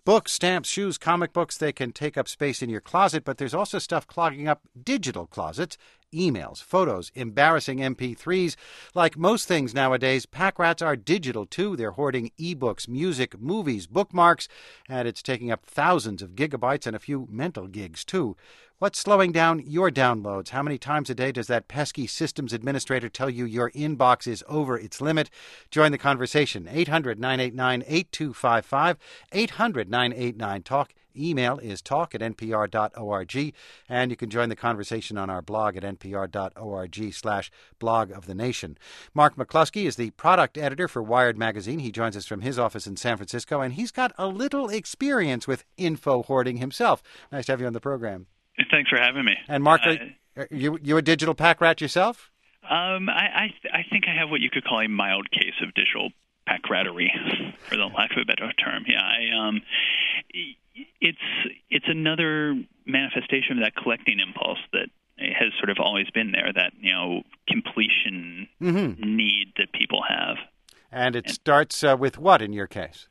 Books, stamps, shoes, comic books, they can take up space in your closet, but there's also stuff clogging up digital closets. Emails, photos, embarrassing MP3s. Like most things nowadays, pack rats are digital too. They're hoarding ebooks, music, movies, bookmarks, and it's taking up thousands of gigabytes and a few mental gigs too. What's slowing down your downloads? How many times a day does that pesky systems administrator tell you your inbox is over its limit? Join the conversation. 800-989-8255, 800-989-TALK. Email is talk@npr.org, and you can join the conversation on our blog at npr.org/blog of the nation. Mark McCluskey is the product editor for Wired Magazine. He joins us from his office in San Francisco, and he's got a little experience with info hoarding himself. Nice to have you on the program. Thanks for having me. And Mark, are you a digital pack rat yourself? I think I have what you could call a mild case of digital pack rattery, for the lack of a better term. Yeah, it's another manifestation of that collecting impulse that has sort of always been there, that completion need that people have. And it starts with what in your case?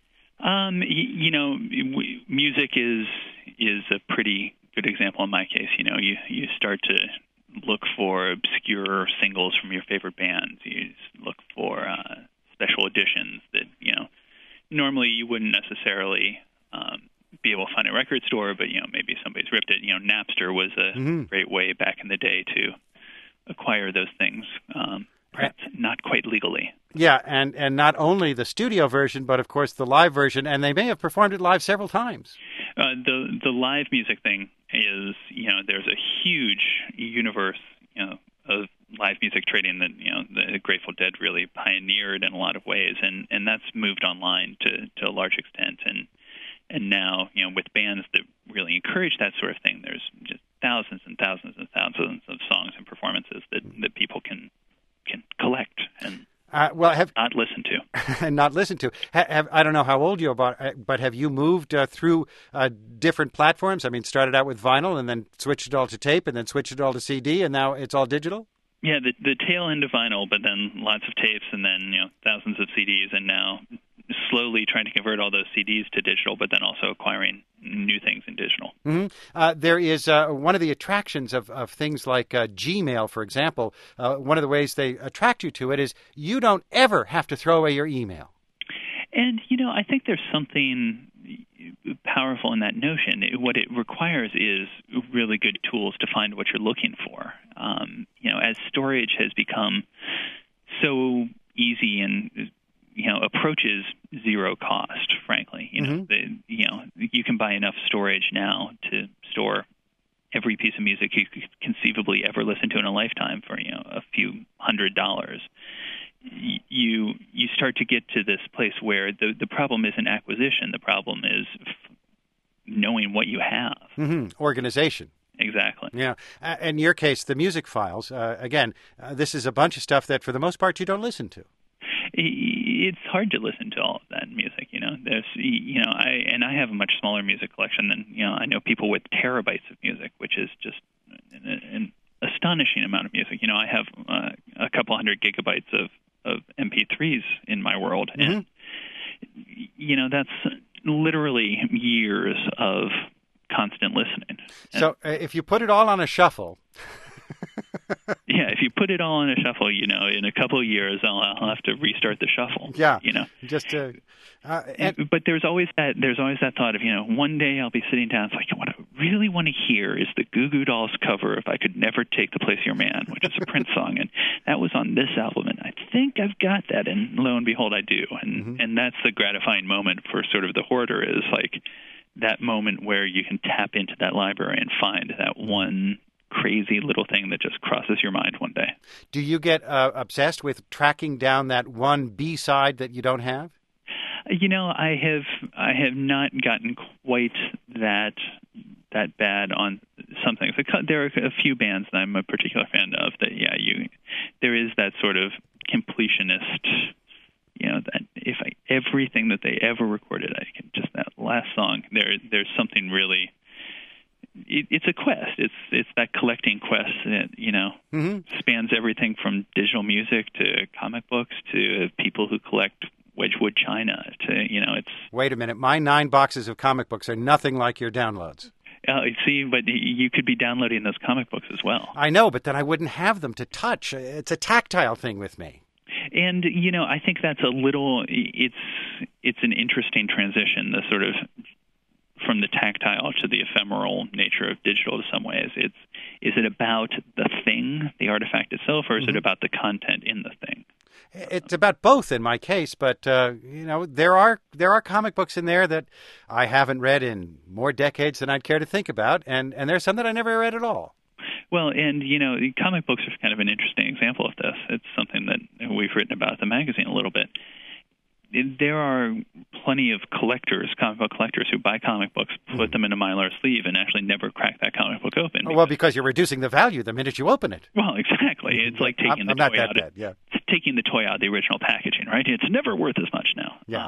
Music is a pretty good example in my case. You start to look for obscure singles from your favorite bands. You look for special editions that normally you wouldn't necessarily be able to find at a record store, but maybe somebody's ripped it. Napster was a great way back in the day to acquire those things, perhaps not quite legally. Yeah, and not only the studio version, but of course the live version, and they may have performed it live several times. The live music thing is, there's a huge universe, of live music trading that, the Grateful Dead really pioneered in a lot of ways, and that's moved online to a large extent, and now, with bands that really encourage that sort of thing, there's just thousands and thousands and thousands of songs and performances that people can collect and not listen to. And not listen to. I don't know how old you are, but have you moved through different platforms? I mean, started out with vinyl and then switched it all to tape and then switched it all to CD, and now it's all digital? Yeah, the tail end of vinyl, but then lots of tapes and then, thousands of CDs, and now slowly trying to convert all those CDs to digital, but then also acquiring new things in digital. There is one of the attractions of things like Gmail, for example. One of the ways they attract you to it is you don't ever have to throw away your email. And, I think there's something powerful in that notion. What it requires is really good tools to find what you're looking for. As storage has become so easy and approaches zero cost, frankly. You can buy enough storage now to store every piece of music you could conceivably ever listen to in a lifetime for, a few $100s. You start to get to this place where the problem isn't acquisition. The problem is knowing what you have. Organization. Exactly. Yeah. In your case, the music files, again, this is a bunch of stuff that for the most part you don't listen to. It's hard to listen to all of that music, There's, I have a much smaller music collection than, I know people with terabytes of music, which is just an astonishing amount of music. I have a couple hundred gigabytes of MP3s in my world, and that's literally years of constant listening. So if you put it all on a shuffle. Yeah, if you put it all in a shuffle, in a couple of years, I'll have to restart the shuffle. Yeah, but there's always that thought of one day I'll be sitting down. It's like, what I really want to hear is the Goo Goo Dolls cover "If I Could Never Take the Place of Your Man," which is a Prince song, and that was on this album, and I think I've got that, and lo and behold, I do, and that's the gratifying moment for sort of the hoarder, is like that moment where you can tap into that library and find that one crazy little thing that just crosses your mind one day. Do you get obsessed with tracking down that one B-side that you don't have? I have not gotten quite that bad on some things. There are a few bands that I'm a particular fan of that, there is that sort of completionist, that if everything that they ever recorded, I can just that last song, there's something really. It's a quest. It's that collecting quest that spans everything from digital music to comic books to people who collect wedge Ridgewood China to, it's... Wait a minute. My 9 boxes of comic books are nothing like your downloads. See, but you could be downloading those comic books as well. I know, but then I wouldn't have them to touch. It's a tactile thing with me. And, I think that's it's an interesting transition, the sort of from the tactile to the ephemeral nature of digital in some ways. Is it about the thing, the artifact itself, or is it about the content in the thing? It's about both in my case, but there are comic books in there that I haven't read in more decades than I'd care to think about, and there's some that I never read at all. Well, and comic books are kind of an interesting example of this. It's something that we've written about in the magazine a little bit. There are plenty of comic book collectors, who buy comic books, put them in a Mylar sleeve, and actually never crack that comic book open. Well, because you're reducing the value the minute you open it. Well, exactly. It's like taking the toy out. It's taking the toy out of the original packaging, right? It's never worth as much now. Yeah.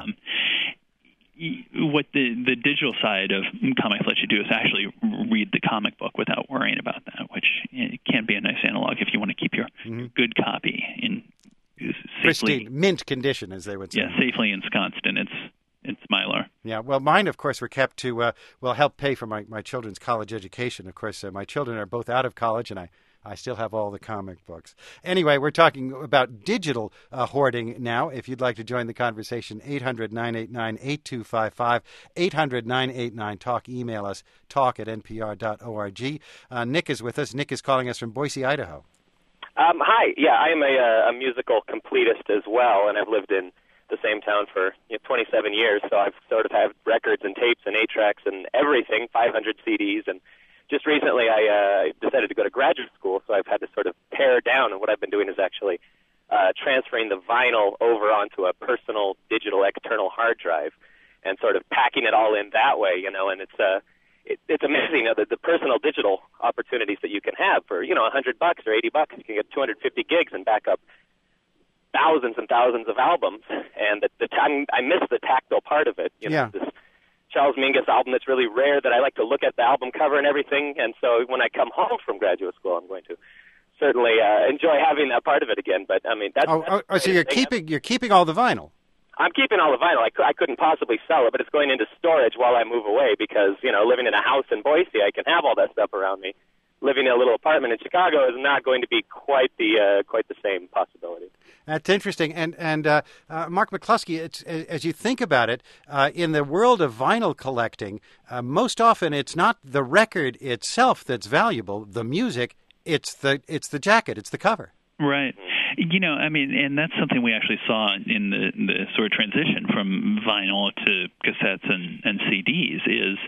What the digital side of comics lets you do is actually read the comic book without worrying about that, which can be a nice analog if you want to keep your good copy in pristine, mint condition, as they would say. Yeah, safely ensconced in its Mylar. Yeah, well, mine, of course, were kept to help pay for my children's college education. Of course, my children are both out of college, and I still have all the comic books. Anyway, we're talking about digital hoarding now. If you'd like to join the conversation, 800-989-8255, 800-989-TALK. Email us, talk@npr.org. Nick is with us. Nick is calling us from Boise, Idaho. Hi. Yeah, I am a musical completist as well, and I've lived in the same town for 27 years, so I've sort of had records and tapes and 8-tracks and everything, 500 CDs, and just recently I decided to go to graduate school, so I've had to sort of pare down, and what I've been doing is actually transferring the vinyl over onto a personal digital external hard drive and sort of packing it all in that way, and it's amazing, the personal digital opportunities that you can have for, $100 or $80. You can get 250 gigs and back up thousands and thousands of albums. And the time I miss the tactile part of it. This Charles Mingus album that's really rare that I like to look at the album cover and everything. And so when I come home from graduate school, I'm going to certainly enjoy having that part of it again. But I mean, that's so you're keeping all the vinyl. I'm keeping all the vinyl. I couldn't possibly sell it, but it's going into storage while I move away because, living in a house in Boise, I can have all that stuff around me. Living in a little apartment in Chicago is not going to be quite the same possibility. That's interesting. And Mark McCluskey, as you think about it, in the world of vinyl collecting, most often it's not the record itself that's valuable, the music, it's the jacket, it's the cover. Right. And that's something we actually saw in the sort of transition from vinyl to cassettes and CDs is,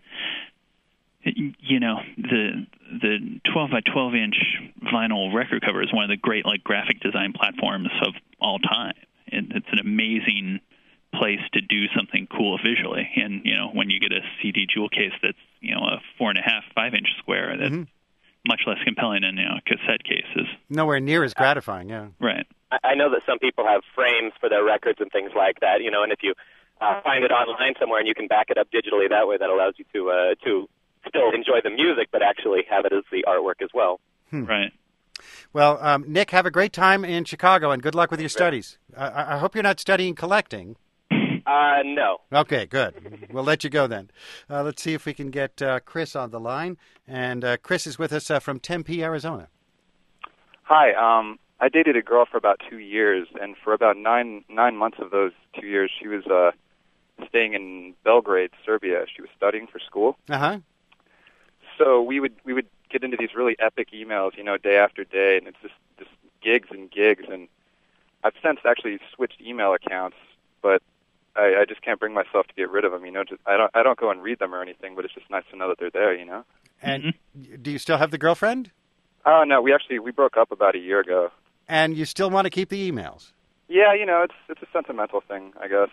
the 12 by 12 inch vinyl record cover is one of the great graphic design platforms of all time. It's an amazing place to do something cool visually. And, when you get a CD jewel case that's, a 4.5, 5 inch square, that's much less compelling than cassette cases. Nowhere near as gratifying, yeah. Right. I know that some people have frames for their records and things like that, and if you find it online somewhere and you can back it up digitally that way, that allows you to still enjoy the music but actually have it as the artwork as well. Right. Well, Nick, have a great time in Chicago and good luck with your studies. I hope you're not studying collecting. No. Okay, good. We'll let you go then. Let's see if we can get Chris on the line. And Chris is with us from Tempe, Arizona. Hi. I dated a girl for about 2 years, and for about nine months of those 2 years, she was staying in Belgrade, Serbia. She was studying for school. Uh-huh. So we would get into these really epic emails, day after day, and it's just gigs and gigs. And I've since actually switched email accounts, but I just can't bring myself to get rid of them. I don't go and read them or anything, but it's just nice to know that they're there. And do you still have the girlfriend? Oh no, we broke up about a year ago. And you still want to keep the emails? Yeah, it's a sentimental thing, I guess.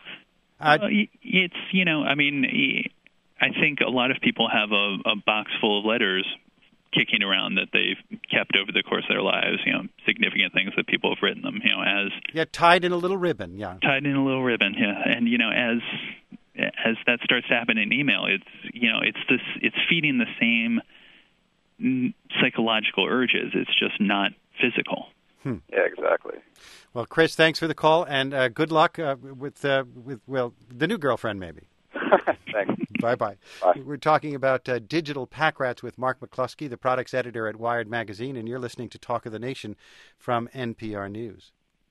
I think a lot of people have a box full of letters kicking around that they've kept over the course of their lives, significant things that people have written them, tied in a little ribbon, yeah. Tied in a little ribbon, yeah. And, as that starts to happen in email, it's feeding the same psychological urges. It's just not physical. Yeah, exactly. Well, Chris, thanks for the call, and good luck with the new girlfriend, maybe. Thanks. Bye-bye. Bye. We're talking about digital pack rats with Mark McCluskey, the products editor at Wired Magazine, and you're listening to Talk of the Nation from NPR News.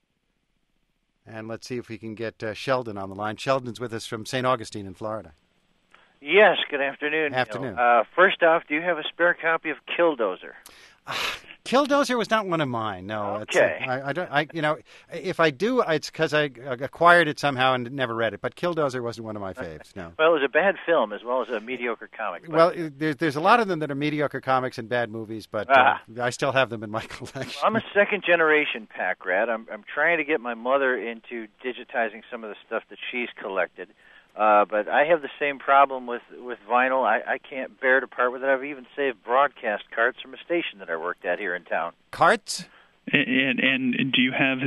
And let's see if we can get Sheldon on the line. Sheldon's with us from St. Augustine in Florida. Yes, good afternoon. Afternoon. First off, do you have a spare copy of Killdozer? Killdozer was not one of mine. No. Okay. I don't. If I do, it's because I acquired it somehow and never read it. But Killdozer wasn't one of my faves. No. Well, it was a bad film as well as a mediocre comic. Well, there's a lot of them that are mediocre comics and bad movies, but I still have them in my collection. I'm a second-generation pack rat. I'm trying to get my mother into digitizing some of the stuff that she's collected. But I have the same problem with vinyl. I can't bear to part with it. I've even saved broadcast carts from a station that I worked at here in town. Carts? And do you have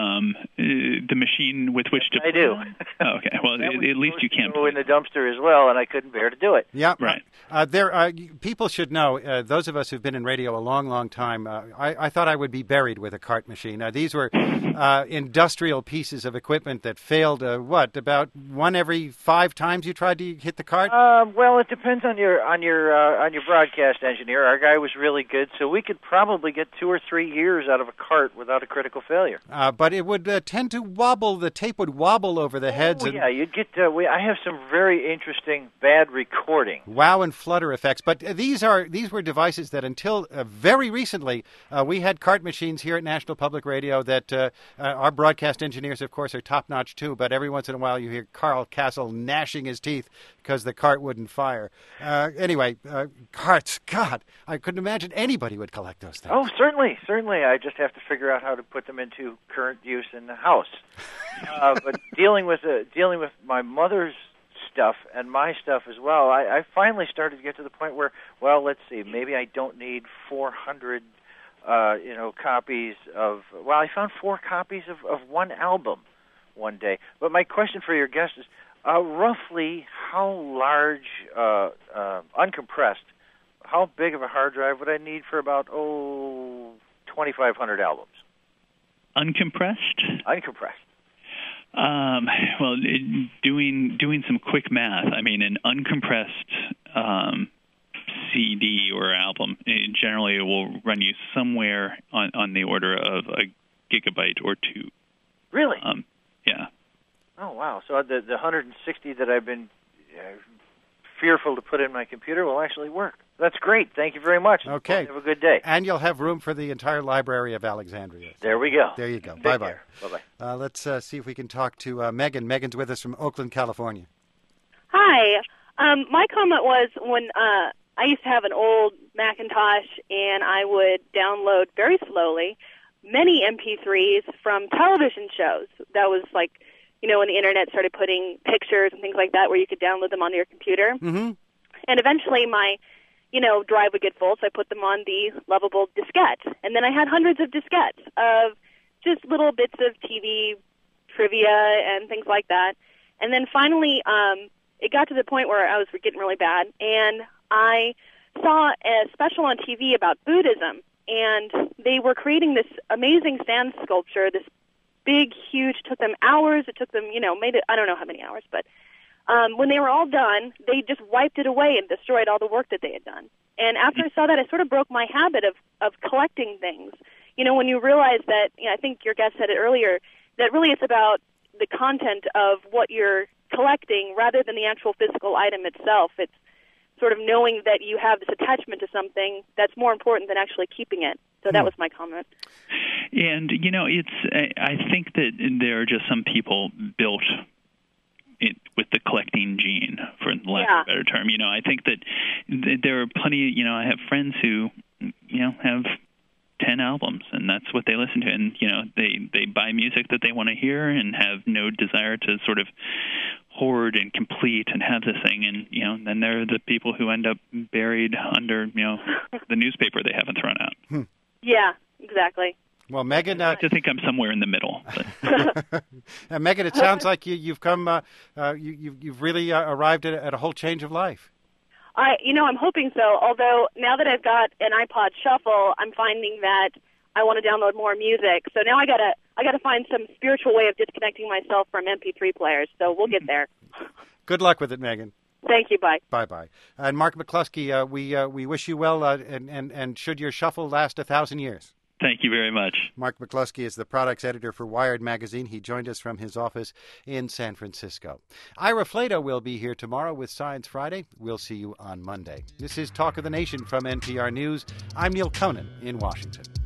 the machine with which to? I do. Oh, okay. Well, at least you can go in the dumpster as well, and I couldn't bear to do it. Yeah, right. People should know. Those of us who've been in radio a long, long time. I thought I would be buried with a cart machine. These were industrial pieces of equipment that failed. About one every 5 times you tried to hit the cart? Well, it depends on your broadcast engineer. Our guy was really good, so we could probably get 2 or 3 years out of a cart without a critical failure. But it would tend to wobble. The tape would wobble over the heads. Yeah, you'd get. I have some very interesting bad recording. Wow and flutter effects. But these were devices that until very recently we had cart machines here at National Public Radio that our broadcast engineers, of course, are top notch too. But every once in a while you hear Carl Castle gnashing his teeth because the cart wouldn't fire. Anyway, carts. God, I couldn't imagine anybody would collect those things. Oh, certainly. I just have to figure out how to put them into current use in the house. But dealing with my mother's stuff and my stuff as well, I finally started to get to the point where, well, let's see, maybe I don't need 400, copies of. Well, I found 4 copies of one album one day. But my question for your guest is, roughly how large, uncompressed, how big of a hard drive would I need for about 2,500 albums? Uncompressed? Uncompressed. Well, doing some quick math, I mean, an uncompressed CD or album, generally it will run you somewhere on the order of a gigabyte or 2. Really? Yeah. Oh, wow. So the 160 that I've been fearful to put in my computer will actually work. That's great. Thank you very much. Okay. Have a good day. And you'll have room for the entire Library of Alexandria. There we go. There you go. Take Bye-bye. care. Bye-bye. Let's see if we can talk to Megan. Megan's with us from Oakland, California. Hi. My comment was when I used to have an old Macintosh, and I would download very slowly many MP3s from television shows. That was like, when the Internet started putting pictures and things like that where you could download them onto your computer. Mm-hmm. And eventually my drive would get full, so I put them on the lovable diskette. And then I had hundreds of diskettes of just little bits of TV trivia and things like that. And then finally, it got to the point where I was getting really bad, and I saw a special on TV about Buddhism, and they were creating this amazing sand sculpture, this big, huge, took them hours. It took them, maybe, I don't know how many hours, but when they were all done, they just wiped it away and destroyed all the work that they had done. And after I saw that, I sort of broke my habit of collecting things. When you realize that, I think your guest said it earlier, that really it's about the content of what you're collecting rather than the actual physical item itself. It's sort of knowing that you have this attachment to something that's more important than actually keeping it. So that was my comment. And, I think that there are just some people built with the collecting gene, for lack of a better term. I think that there are plenty, I have friends who, have 10 albums, and that's what they listen to. And, they buy music that they want to hear and have no desire to sort of hoard and complete and have this thing. And, then there are the people who end up buried under, the newspaper they haven't thrown out. Yeah, exactly. Well, Megan, I like to think I'm somewhere in the middle. Megan, it sounds like you've come, you've really arrived at a whole change of life. I'm hoping so. Although now that I've got an iPod Shuffle, I'm finding that I want to download more music. So now I gotta find some spiritual way of disconnecting myself from MP3 players. So we'll get there. Good luck with it, Megan. Thank you. Bye. Bye-bye. And Mark McCluskey, we wish you well, and should your shuffle last 1,000 years. Thank you very much. Mark McCluskey is the products editor for Wired Magazine. He joined us from his office in San Francisco. Ira Flatow will be here tomorrow with Science Friday. We'll see you on Monday. This is Talk of the Nation from NPR News. I'm Neil Conan in Washington.